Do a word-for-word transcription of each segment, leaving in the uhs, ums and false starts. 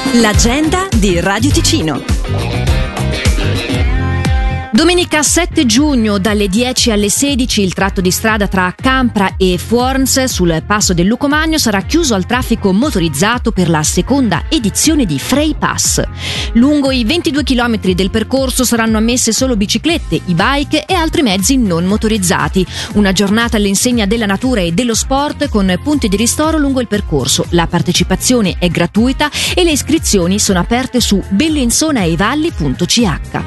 L'agenda di Radio Ticino. Domenica sette giugno dalle dieci alle sedici il tratto di strada tra Campra e Fuorns sul passo del Lucomagno sarà chiuso al traffico motorizzato per la seconda edizione di Frei Pass. Lungo i ventidue chilometri del percorso saranno ammesse solo biciclette, e-bike e altri mezzi non motorizzati. Una giornata all'insegna della natura e dello sport con punti di ristoro lungo il percorso. La partecipazione è gratuita e le iscrizioni sono aperte su bellinzonaevalli punto c h.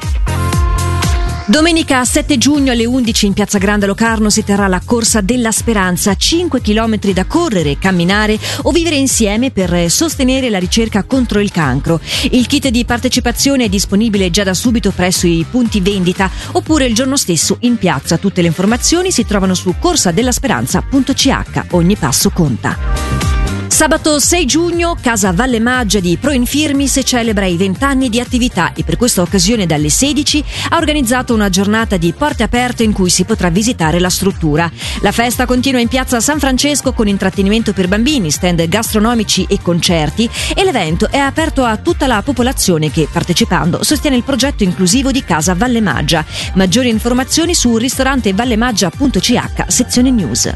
Domenica sette giugno alle undici in Piazza Grande a Locarno si terrà la Corsa della Speranza, cinque chilometri da correre, camminare o vivere insieme per sostenere la ricerca contro il cancro. Il kit di partecipazione è disponibile già da subito presso i punti vendita oppure il giorno stesso in piazza. Tutte le informazioni si trovano su corsadellasperanza punto c h. Ogni passo conta. Sabato sei giugno, Casa Valle Maggia di Pro Infirmis celebra i vent'anni di attività e per questa occasione dalle sedici ha organizzato una giornata di porte aperte in cui si potrà visitare la struttura. La festa continua in piazza San Francesco con intrattenimento per bambini, stand gastronomici e concerti e l'evento è aperto a tutta la popolazione che, partecipando, sostiene il progetto inclusivo di Casa Valle Maggia. Maggiori informazioni su ristorantevallemaggia punto c h, sezione news.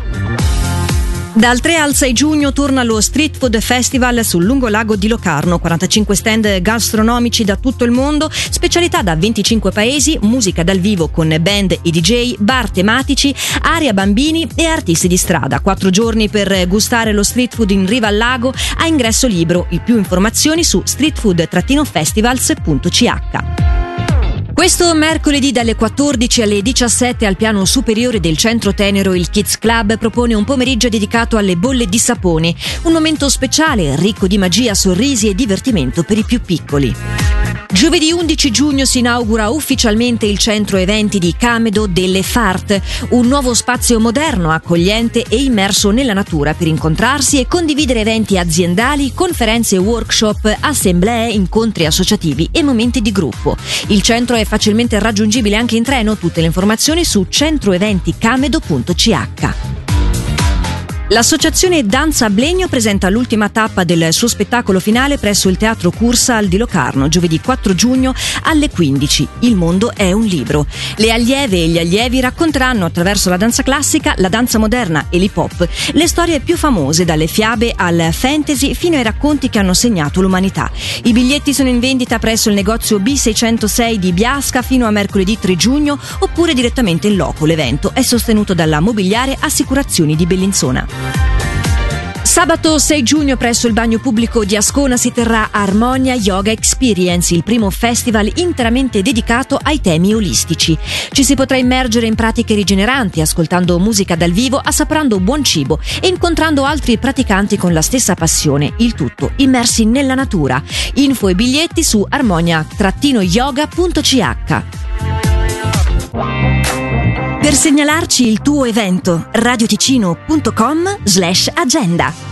Dal tre al sei giugno torna lo Street Food Festival sul lungolago di Locarno, quarantacinque stand gastronomici da tutto il mondo, specialità da venticinque paesi, musica dal vivo con band e D J, bar tematici, area bambini e artisti di strada. Quattro giorni per gustare lo street food in riva al lago a ingresso libero. I più informazioni su streetfood festivals punto c h. Questo mercoledì dalle quattordici alle diciassette al piano superiore del Centro Tenero il Kids Club propone un pomeriggio dedicato alle bolle di sapone, un momento speciale ricco di magia, sorrisi e divertimento per i più piccoli. Giovedì undici giugno si inaugura ufficialmente il centro eventi di Camedo delle Fart, un nuovo spazio moderno, accogliente e immerso nella natura per incontrarsi e condividere eventi aziendali, conferenze, workshop, assemblee, incontri associativi e momenti di gruppo. Il centro è facilmente raggiungibile anche in treno, tutte le informazioni su centroeventicamedo punto c h. L'associazione Danza Blegno presenta l'ultima tappa del suo spettacolo finale presso il Teatro Cursal di Locarno, giovedì quattro giugno alle quindici. Il mondo è un libro. Le allieve e gli allievi racconteranno attraverso la danza classica, la danza moderna e l'hip hop le storie più famose, dalle fiabe al fantasy fino ai racconti che hanno segnato l'umanità. I biglietti sono in vendita presso il negozio B seicentosei di Biasca fino a mercoledì tre giugno oppure direttamente in loco. L'evento è sostenuto dalla Mobiliare Assicurazioni di Bellinzona. Sabato sei giugno presso il bagno pubblico di Ascona si terrà Armonia Yoga Experience, il primo festival interamente dedicato ai temi olistici. Ci si potrà immergere in pratiche rigeneranti, ascoltando musica dal vivo, assaporando buon cibo e incontrando altri praticanti con la stessa passione, il tutto immersi nella natura. Info e biglietti su armonia yoga punto c h. Per segnalarci il tuo evento, radioticino punto com slash agenda.